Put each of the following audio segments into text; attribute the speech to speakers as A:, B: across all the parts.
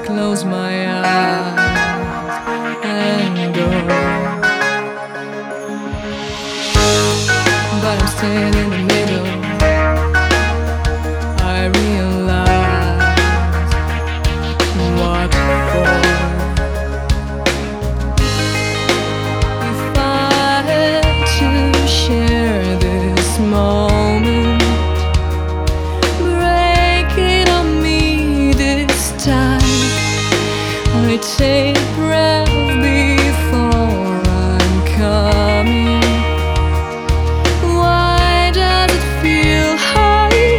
A: close my eyes and go, but I'm still in the middle. I realize what for. If I had to share this moment, break it on me this time. I take a breath before I'm coming. Why does it feel hard?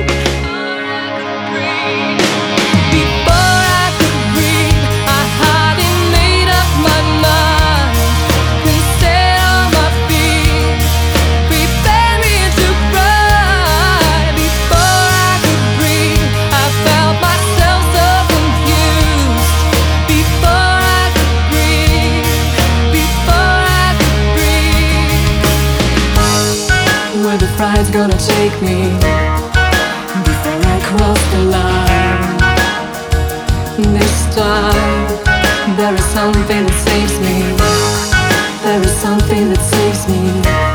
A: Before I could breathe, I hadn't made up my mind. Then set on my feet, prepare me to cry. Before I could breathe, I felt myself so confused. Before I could breathe, before I could breathe. Where the fride's gonna take me before I cross the line? This time, there is something that saves me. There is something that saves me.